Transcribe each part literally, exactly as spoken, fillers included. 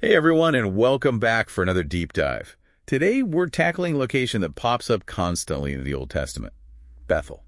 Hey everyone, and welcome back for another deep dive. Today we're tackling a location that pops up constantly in the Old Testament, Bethel.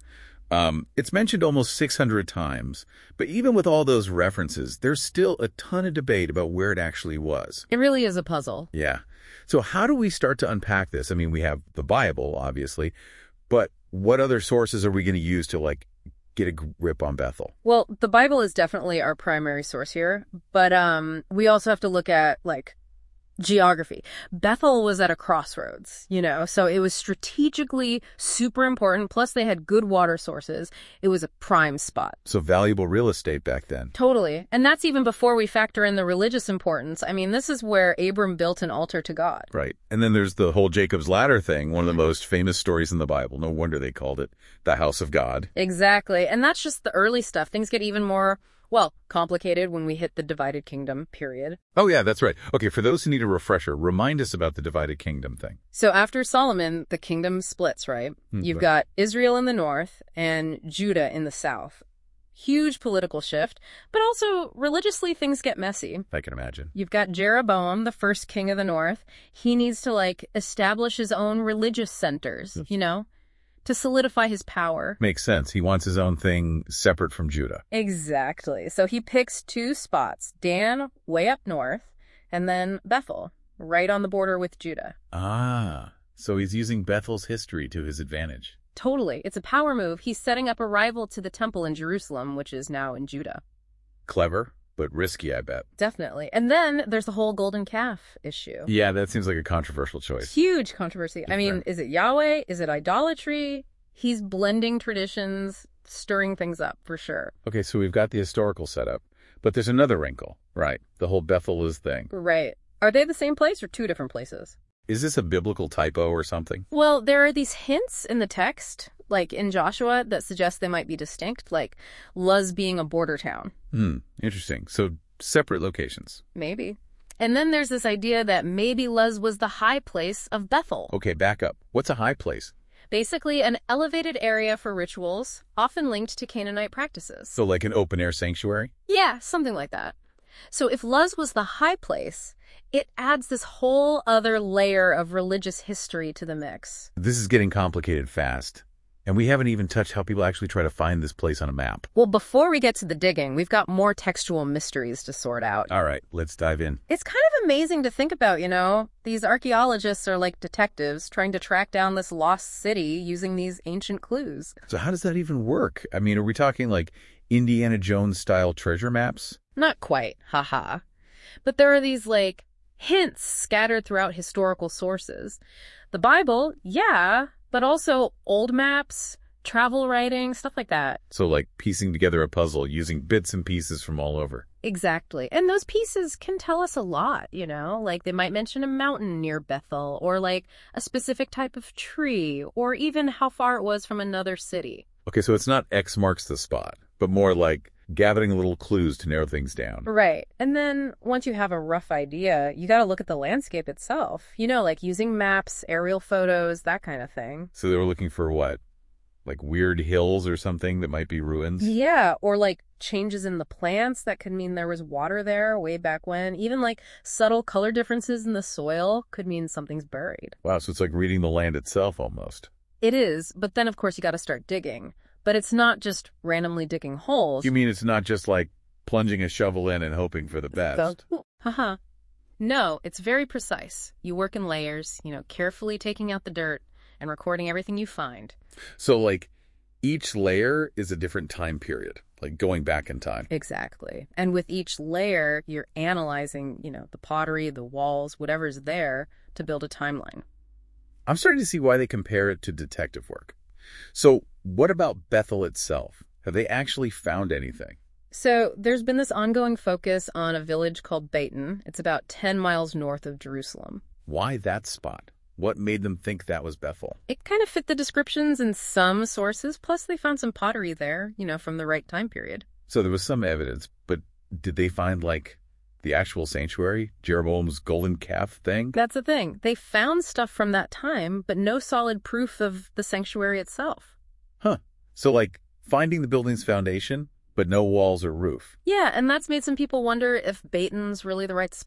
Um, it's mentioned almost six hundred times, but even with all those references, there's still a ton of debate about where it actually was. It really is a puzzle. Yeah. So how do we start to unpack this? I mean, we have the Bible, obviously, but what other sources are we going to use to, like, get a grip on Bethel? Well, the Bible is definitely our primary source here, but um, we also have to look at, like, geography. Bethel was at a crossroads, you know, so it was strategically super important. Plus, they had good water sources. It was a prime spot. So valuable real estate back then. Totally. And that's even before we factor in the religious importance. I mean, this is where Abram built an altar to God. Right. And then there's the whole Jacob's Ladder thing, one of the most famous stories in the Bible. No wonder they called it the house of God. Exactly. And that's just the early stuff. Things get even more, well, complicated when we hit the divided kingdom period. Oh, yeah, that's right. Okay, for those who need a refresher, remind us about the divided kingdom thing. So after Solomon, the kingdom splits, right? Hmm, You've right. got Israel in the north and Judah in the south. Huge political shift, but also religiously things get messy. I can imagine. You've got Jeroboam, the first king of the north. He needs to, like, establish his own religious centers, you know, to solidify his power. Makes sense. He wants his own thing separate from Judah. Exactly. So he picks two spots, Dan, way up north, and then Bethel, right on the border with Judah. Ah, so he's using Bethel's history to his advantage. Totally. It's a power move. He's setting up a rival to the temple in Jerusalem, which is now in Judah. Clever, but risky, I bet. Definitely. And then there's the whole golden calf issue. Yeah, that seems like a controversial choice. Huge controversy. I mean, Right. is it Yahweh? Is it idolatry? He's blending traditions, stirring things up for sure. Okay, so we've got the historical setup, but there's another wrinkle, right? The whole Bethel is thing. Right. Are they the same place or two different places? Is this a biblical typo or something? Well, there are these hints in the text, like in Joshua, that suggest they might be distinct, like Luz being a border town. Hmm, interesting. So separate locations. Maybe. And then there's this idea that maybe Luz was the high place of Bethel. Okay, back up. What's a high place? Basically, an elevated area for rituals, often linked to Canaanite practices. So like an open-air sanctuary? Yeah, something like that. So if Luz was the high place, it adds this whole other layer of religious history to the mix. This is getting complicated fast. And we haven't even touched how people actually try to find this place on a map. Well, before we get to the digging, we've got more textual mysteries to sort out. All right, let's dive in. It's kind of amazing to think about, you know? These archaeologists are like detectives trying to track down this lost city using these ancient clues. So how does that even work? I mean, are we talking like Indiana Jones-style treasure maps? Not quite, haha. But there are these, like, hints scattered throughout historical sources. The Bible, yeah, but also old maps, travel writing, stuff like that. So like piecing together a puzzle using bits and pieces from all over. Exactly. And those pieces can tell us a lot, you know? Like they might mention a mountain near Bethel, or like a specific type of tree, or even how far it was from another city. Okay, so it's not X marks the spot, but more like gathering little clues to narrow things down. Right. And then once you have a rough idea, you got to look at the landscape itself. You know, like using maps, aerial photos, that kind of thing. So they were looking for what? Like weird hills or something that might be ruins? Yeah, or like changes in the plants that could mean there was water there way back when. Even like subtle color differences in the soil could mean something's buried. Wow, so it's like reading the land itself almost. It is, but then of course you got to start digging. But it's not just randomly digging holes. You mean it's not just like plunging a shovel in and hoping for the best? Haha. No, it's very precise. You work in layers, you know, carefully taking out the dirt and recording everything you find. So like each layer is a different time period, like going back in time. Exactly. And with each layer, you're analyzing, you know, the pottery, the walls, whatever's there to build a timeline. I'm starting to see why they compare it to detective work. So what about Bethel itself? Have they actually found anything? So there's been this ongoing focus on a village called Beitan. It's about ten miles north of Jerusalem. Why that spot? What made them think that was Bethel? It kind of fit the descriptions in some sources, plus they found some pottery there, you know, from the right time period. So there was some evidence, but did they find like the actual sanctuary, Jeroboam's golden calf thing? That's the thing. They found stuff from that time, but no solid proof of the sanctuary itself. Huh. So like finding the building's foundation, but no walls or roof. Yeah, and that's made some people wonder if Beitan's really the right spot.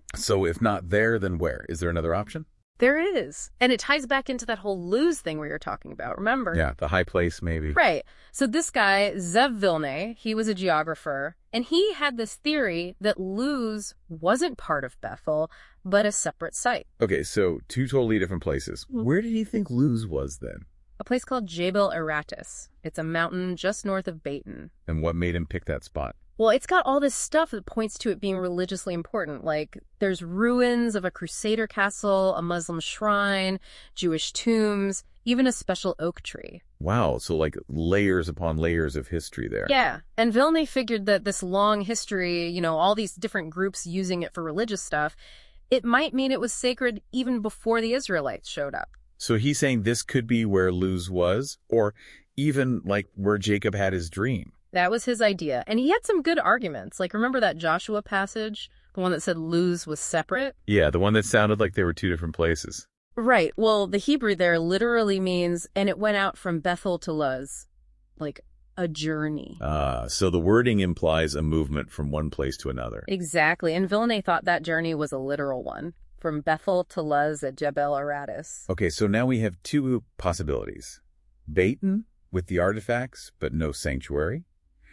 So if not there, then where? Is there another option? There is. And it ties back into that whole Luz thing we were talking about, remember? Yeah, the high place maybe. Right. So this guy, Zev Vilne, he was a geographer, and he had this theory that Luz wasn't part of Bethel, but a separate site. Okay, so two totally different places. Mm-hmm. Where did he think Luz was then? A place called Jebel Aratus. It's a mountain just north of Beitin. And what made him pick that spot? Well, it's got all this stuff that points to it being religiously important. Like, there's ruins of a Crusader castle, a Muslim shrine, Jewish tombs, even a special oak tree. Wow, so like layers upon layers of history there. Yeah, and Vilne figured that this long history, you know, all these different groups using it for religious stuff, it might mean it was sacred even before the Israelites showed up. So he's saying this could be where Luz was, or even like where Jacob had his dream. That was his idea. And he had some good arguments. Like, remember that Joshua passage? The one that said Luz was separate? Yeah, the one that sounded like they were two different places. Right. Well, the Hebrew there literally means, and it went out from Bethel to Luz. Like, a journey. Ah, so the wording implies a movement from one place to another. Exactly. And Vilne thought that journey was a literal one. From Bethel to Luz at Jebel Aratus. Okay, so now we have two possibilities. Beitin with the artifacts, but no sanctuary.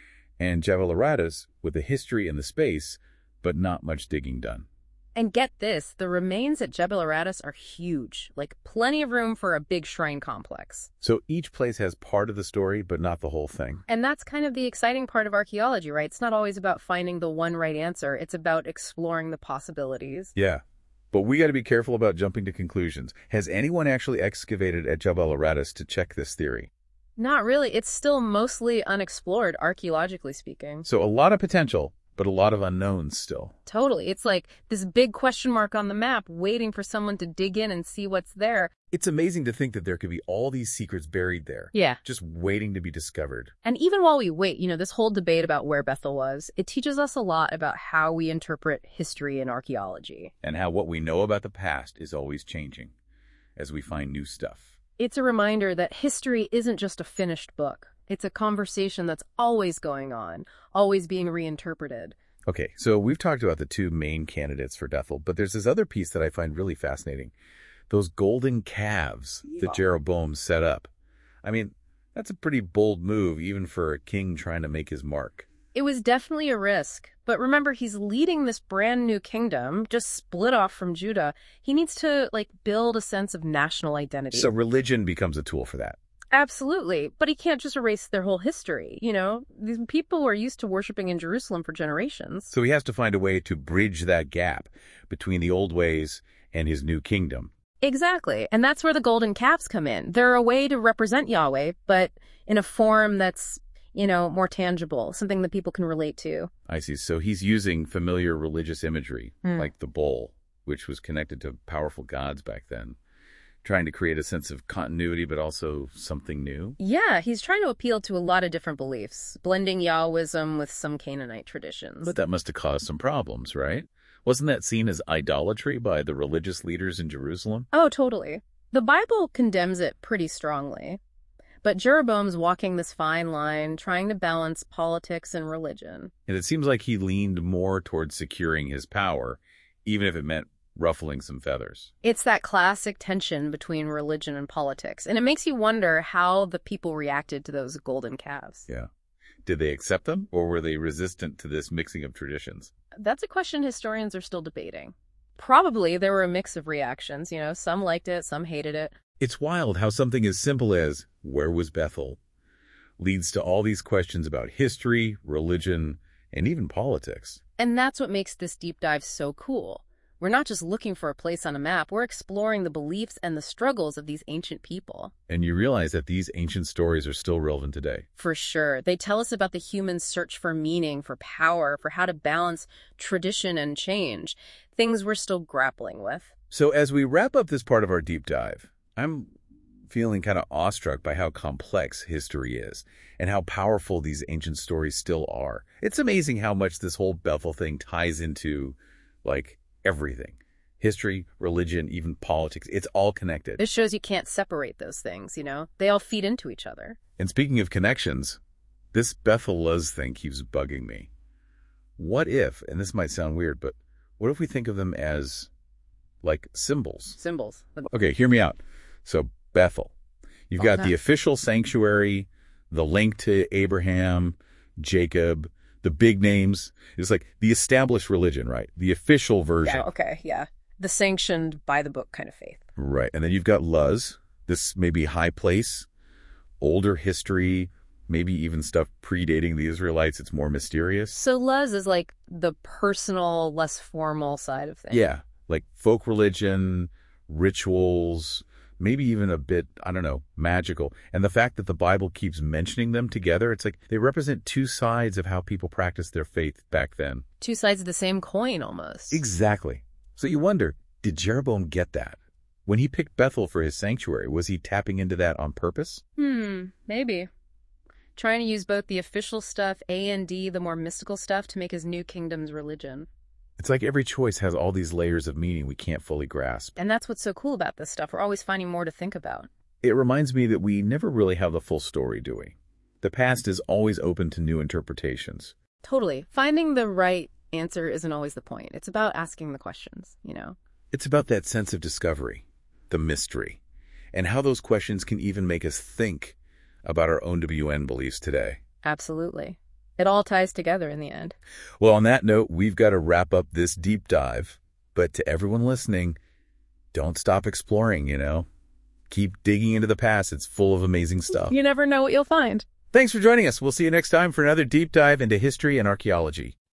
And Jebel Aratus with the history and the space, but not much digging done. And get this, the remains at Jebel Aratus are huge, like plenty of room for a big shrine complex. So each place has part of the story, but not the whole thing. And that's kind of the exciting part of archaeology, right? It's not always about finding the one right answer. It's about exploring the possibilities. Yeah, but we got to be careful about jumping to conclusions. Has anyone actually excavated at Jebel Aratus to check this theory? Not really. It's still mostly unexplored, archaeologically speaking. So a lot of potential, but a lot of unknowns still. Totally. It's like this big question mark on the map waiting for someone to dig in and see what's there. It's amazing to think that there could be all these secrets buried there. Yeah. Just waiting to be discovered. And even while we wait, you know, this whole debate about where Bethel was, it teaches us a lot about how we interpret history and archaeology. And how what we know about the past is always changing as we find new stuff. It's a reminder that history isn't just a finished book. It's a conversation that's always going on, always being reinterpreted. Okay, so we've talked about the two main candidates for Bethel, but there's this other piece that I find really fascinating. Those golden calves that Jeroboam set up. I mean, that's a pretty bold move, even for a king trying to make his mark. It was definitely a risk. But remember, he's leading this brand new kingdom, just split off from Judah. He needs to, like, build a sense of national identity. So religion becomes a tool for that. Absolutely. But he can't just erase their whole history. You know, these people were used to worshiping in Jerusalem for generations. So he has to find a way to bridge that gap between the old ways and his new kingdom. Exactly. And that's where the golden calves come in. They're a way to represent Yahweh, but in a form that's, you know, more tangible, something that people can relate to. I see. So he's using familiar religious imagery, Mm. like the bull, which was connected to powerful gods back then, trying to create a sense of continuity, but also something new. Yeah, he's trying to appeal to a lot of different beliefs, blending Yahwism with some Canaanite traditions. But that must have caused some problems, right? Wasn't that seen as idolatry by the religious leaders in Jerusalem? Oh, totally. The Bible condemns it pretty strongly. But Jeroboam's walking this fine line, trying to balance politics and religion. And it seems like he leaned more towards securing his power, even if it meant ruffling some feathers. It's that classic tension between religion and politics, and it makes you wonder how the people reacted to those golden calves. Yeah. Did they accept them, or were they resistant to this mixing of traditions? That's a question historians are still debating. Probably there were a mix of reactions, you know, some liked it, some hated it. It's wild how something as simple as, where was Bethel, leads to all these questions about history, religion, and even politics. And that's what makes this deep dive so cool. We're not just looking for a place on a map, we're exploring the beliefs and the struggles of these ancient people. And you realize that these ancient stories are still relevant today. For sure. They tell us about the human search for meaning, for power, for how to balance tradition and change, things we're still grappling with. So as we wrap up this part of our deep dive, I'm feeling kind of awestruck by how complex history is and how powerful these ancient stories still are. It's amazing how much this whole Bethel thing ties into, like, everything. History, religion, even politics. It's all connected. This shows you can't separate those things, you know? They all feed into each other. And speaking of connections, this Bethel Luz thing keeps bugging me. What if, and this might sound weird, but What if we think of them as, like, symbols? Symbols. Okay, hear me out. So, Bethel. You've got Okay. the official sanctuary, the link to Abraham, Jacob, the big names. It's like the established religion, right? The official version. Yeah, okay, yeah. The sanctioned by the book kind of faith. Right. And then you've got Luz, this maybe high place, older history, maybe even stuff predating the Israelites. It's more mysterious. So Luz is like the personal, less formal side of things. Yeah, like folk religion, rituals, maybe even a bit, I don't know, magical. And the fact that the Bible keeps mentioning them together, it's like they represent two sides of how people practiced their faith back then. Two sides of the same coin, almost. Exactly. So you wonder, did Jeroboam get that? When he picked Bethel for his sanctuary, was he tapping into that on purpose? Hmm, maybe. Trying to use both the official stuff, A and D, the more mystical stuff, to make his new kingdom's religion. It's like every choice has all these layers of meaning we can't fully grasp. And that's what's so cool about this stuff. We're always finding more to think about. It reminds me that we never really have the full story, do we? The past is always open to new interpretations. Totally. Finding the right answer isn't always the point. It's about asking the questions, you know? It's about that sense of discovery, the mystery, and how those questions can even make us think about our own W N beliefs today. Absolutely. It all ties together in the end. Well, on that note, we've got to wrap up this deep dive. But to everyone listening, don't stop exploring, you know? Keep digging into the past. It's full of amazing stuff. You never know what you'll find. Thanks for joining us. We'll see you next time for another deep dive into history and archaeology.